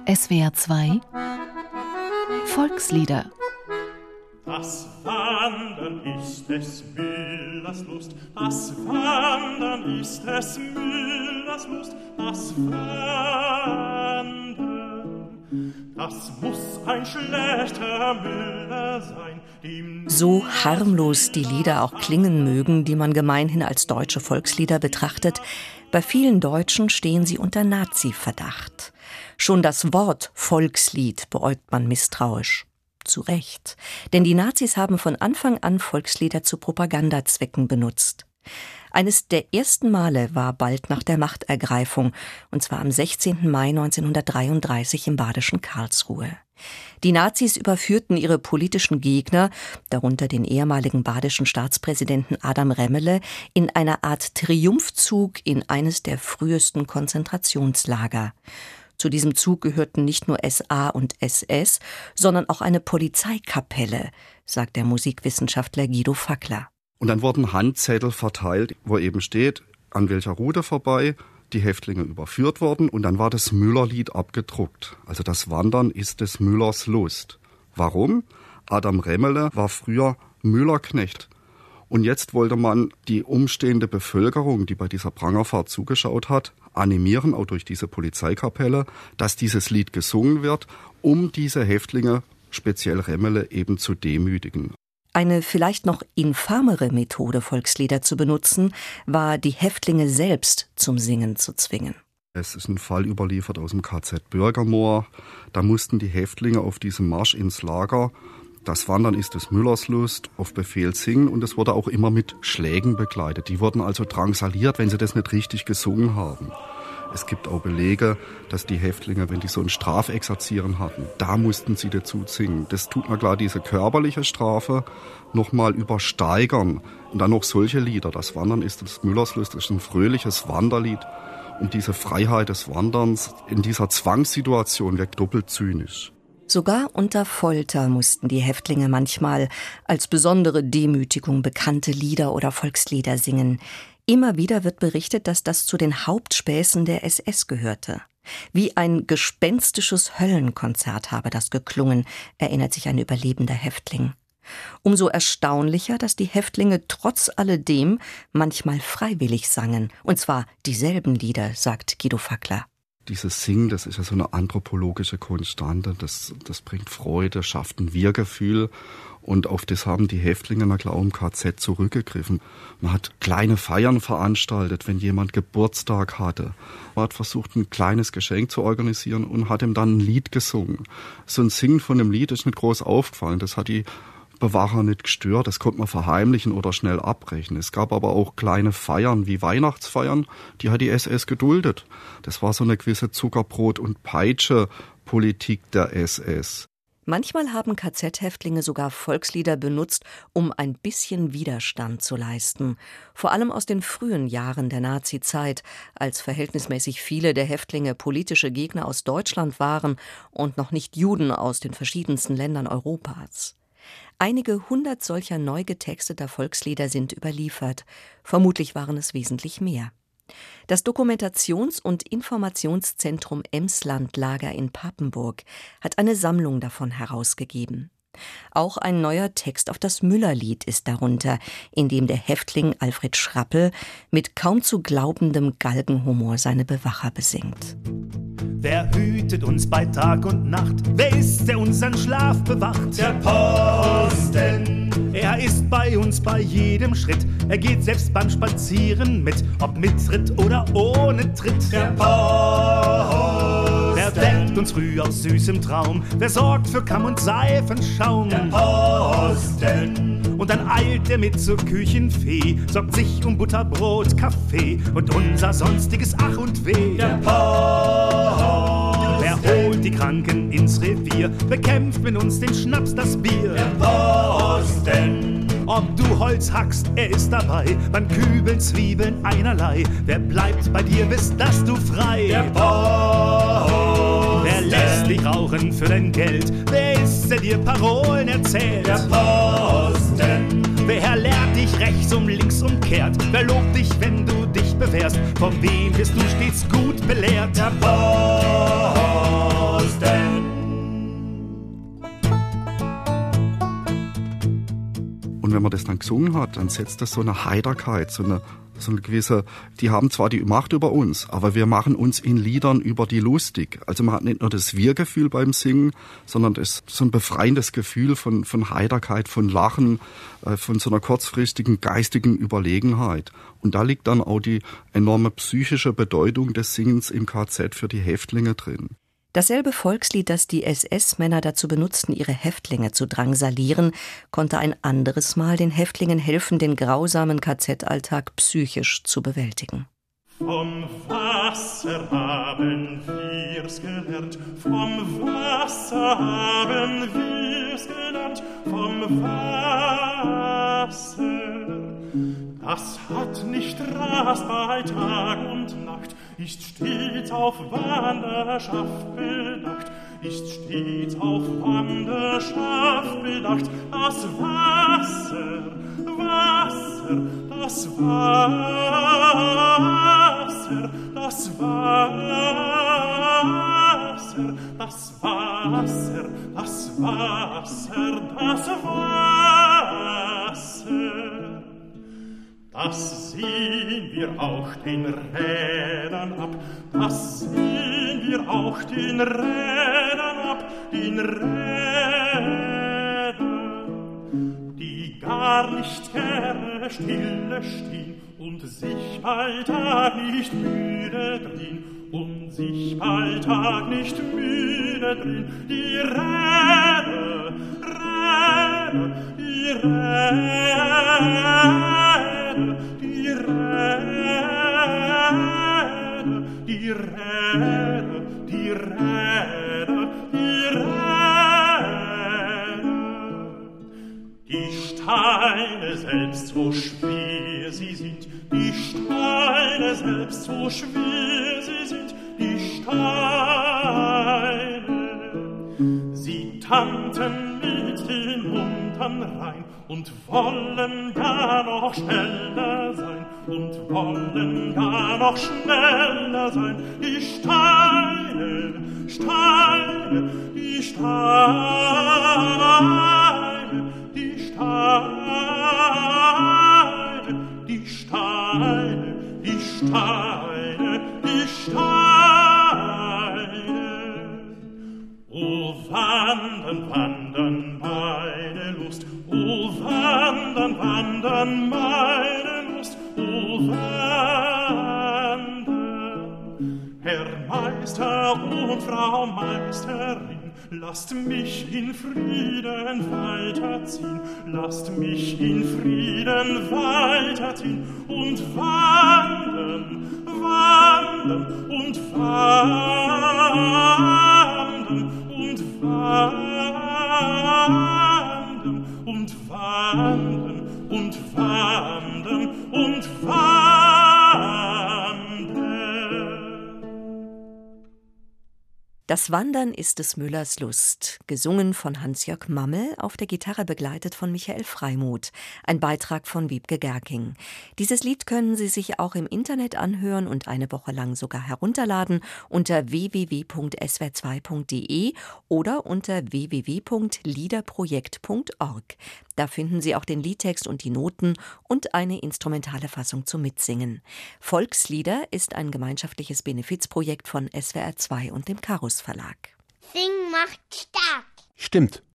SWR 2 Volkslieder. Das Wandern ist des Müllers Lust, das Wandern ist des Müllers Lust, das Wandern, das muss ein schlechter Müller sein. So harmlos die Lieder auch klingen mögen, die man gemeinhin als deutsche Volkslieder betrachtet, bei vielen Deutschen stehen sie unter Nazi-Verdacht. Schon das Wort Volkslied beäugt man misstrauisch. Zu Recht, denn die Nazis haben von Anfang an Volkslieder zu Propagandazwecken benutzt. Eines der ersten Male war bald nach der Machtergreifung, und zwar am 16. Mai 1933 im badischen Karlsruhe. Die Nazis überführten ihre politischen Gegner, darunter den ehemaligen badischen Staatspräsidenten Adam Remmele, in einer Art Triumphzug in eines der frühesten Konzentrationslager. Zu diesem Zug gehörten nicht nur SA und SS, sondern auch eine Polizeikapelle, sagt der Musikwissenschaftler Guido Fackler. Und dann wurden Handzettel verteilt, wo eben steht, an welcher Route vorbei die Häftlinge überführt wurden. Und dann war das Müllerlied abgedruckt. Also das Wandern ist des Müllers Lust. Warum? Adam Remmele war früher Müllerknecht. Und jetzt wollte man die umstehende Bevölkerung, die bei dieser Prangerfahrt zugeschaut hat, animieren, auch durch diese Polizeikapelle, dass dieses Lied gesungen wird, um diese Häftlinge, speziell Remmele, eben zu demütigen. Eine vielleicht noch infamere Methode, Volkslieder zu benutzen, war, die Häftlinge selbst zum Singen zu zwingen. Es ist ein Fall überliefert aus dem KZ Bürgermoor. Da mussten die Häftlinge auf diesem Marsch ins Lager Das Wandern ist des Müllers Lust auf Befehl singen, und es wurde auch immer mit Schlägen begleitet. Die wurden also drangsaliert, wenn sie das nicht richtig gesungen haben. Es gibt auch Belege, dass die Häftlinge, wenn die so ein Strafexerzieren hatten, da mussten sie dazu singen. Das tut man klar, diese körperliche Strafe nochmal übersteigern. Und dann noch solche Lieder. Das Wandern ist des Müllers Lust, das ist ein fröhliches Wanderlied. Und diese Freiheit des Wanderns in dieser Zwangssituation wirkt doppelt zynisch. Sogar unter Folter mussten die Häftlinge manchmal als besondere Demütigung bekannte Lieder oder Volkslieder singen. Immer wieder wird berichtet, dass das zu den Hauptspäßen der SS gehörte. Wie ein gespenstisches Höllenkonzert habe das geklungen, erinnert sich ein überlebender Häftling. Umso erstaunlicher, dass die Häftlinge trotz alledem manchmal freiwillig sangen. Und zwar dieselben Lieder, sagt Guido Fackler. Dieses Singen, das ist ja so eine anthropologische Konstante, das bringt Freude, schafft ein Wir-Gefühl, und auf das haben die Häftlinge na klar im KZ zurückgegriffen. Man hat kleine Feiern veranstaltet, wenn jemand Geburtstag hatte. Man hat versucht, ein kleines Geschenk zu organisieren und hat ihm dann ein Lied gesungen. So ein Singen von einem Lied ist nicht groß aufgefallen, das hat die Bewacher nicht gestört, das konnte man verheimlichen oder schnell abbrechen. Es gab aber auch kleine Feiern wie Weihnachtsfeiern, die hat die SS geduldet. Das war so eine gewisse Zuckerbrot- und Peitsche-Politik der SS. Manchmal haben KZ-Häftlinge sogar Volkslieder benutzt, um ein bisschen Widerstand zu leisten. Vor allem aus den frühen Jahren der Nazizeit, als verhältnismäßig viele der Häftlinge politische Gegner aus Deutschland waren und noch nicht Juden aus den verschiedensten Ländern Europas. Einige hundert solcher neu getexteter Volkslieder sind überliefert. Vermutlich waren es wesentlich mehr. Das Dokumentations- und Informationszentrum Emslandlager in Papenburg hat eine Sammlung davon herausgegeben. Auch ein neuer Text auf das Müllerlied ist darunter, in dem der Häftling Alfred Schrappel mit kaum zu glaubendem Galgenhumor seine Bewacher besingt. Wer hütet uns bei Tag und Nacht? Wer ist, der unseren Schlaf bewacht? Der Posten. Er ist bei uns bei jedem Schritt. Er geht selbst beim Spazieren mit, ob mit Tritt oder ohne Tritt. Der Posten. Wer weckt uns früh aus süßem Traum? Wer sorgt für Kamm und Seifenschaum? Der Posten. Und dann eilt er mit zur Küchenfee, sorgt sich um Butterbrot, Kaffee und unser sonstiges Ach und Weh. Der Posten. Wer holt die Kranken ins Revier, bekämpft mit uns den Schnaps, das Bier. Der Posten. Ob du Holz hackst, er ist dabei, beim Kübeln, Zwiebeln, einerlei. Wer bleibt bei dir, bist dass du frei. Der Posten. Wer lässt dich rauchen für dein Geld? Wer ist, der dir Parolen erzählt? Der Posten. Wer lehrt dich rechts um links umkehrt? Wer lobt dich, wenn du dich bewährst? Von wem bist du stets gut belehrt? Der Posten. Und wenn man das dann gesungen hat, dann setzt das so eine Heiterkeit, so eine gewisse, die haben zwar die Macht über uns, aber wir machen uns in Liedern über die lustig. Also man hat nicht nur das Wir-Gefühl beim Singen, sondern das ist so ein befreiendes Gefühl von Heiterkeit, von Lachen, von so einer kurzfristigen geistigen Überlegenheit. Und da liegt dann auch die enorme psychische Bedeutung des Singens im KZ für die Häftlinge drin. Dasselbe Volkslied, das die SS-Männer dazu benutzten, ihre Häftlinge zu drangsalieren, konnte ein anderes Mal den Häftlingen helfen, den grausamen KZ-Alltag psychisch zu bewältigen. Vom Wasser haben wir's gelernt, vom Wasser haben wir's gelernt, vom Wasser. Das hat nicht Rast bei Tag und Nacht, ist stets auf Wanderschaft bedacht, ist stets auf Wanderschaft bedacht. Das Wasser, Wasser, das Wasser, das Wasser, das Wasser, das Wasser, das Wasser. Das sehen wir auch den Rädern ab, das sehen wir auch den Rädern ab, den Rädern, die gar nicht gerne stille stehen und sich bei Tag nicht müde drehen, und sich bei Tag nicht müde drehen, die Räder, Räder, die Räder, die Räder, die Räder, die Räder, die Räder. Die Steine selbst, so schwer sie sind, die Steine selbst, so schwer sie sind, die Steine. Sie tanten mit den Muntern rein und wollen gar noch schneller sein, und wollen gar noch schneller sein. Die Steine, Steine, die Steine, die Steine, die Steine, die Steine, die Steine. O wandern, wandern, meine Lust, o wandern, wandern, meine Lust, o wandern. Herr Meister und Frau Meisterin, lasst mich in Frieden weiterziehen, lasst mich in Frieden weiterziehen und wandern, wandern und wandern und wandern und wandern und wandern und wandern. Das Wandern ist des Müllers Lust, gesungen von Hans-Jörg Mammel, auf der Gitarre begleitet von Michael Freimuth, ein Beitrag von Wiebke Gerking. Dieses Lied können Sie sich auch im Internet anhören und eine Woche lang sogar herunterladen unter www.swr2.de oder unter www.liederprojekt.org. Da finden Sie auch den Liedtext und die Noten und eine instrumentale Fassung zum Mitsingen. Volkslieder ist ein gemeinschaftliches Benefizprojekt von SWR2 und dem Carus Verlag. Singen macht stark. Stimmt.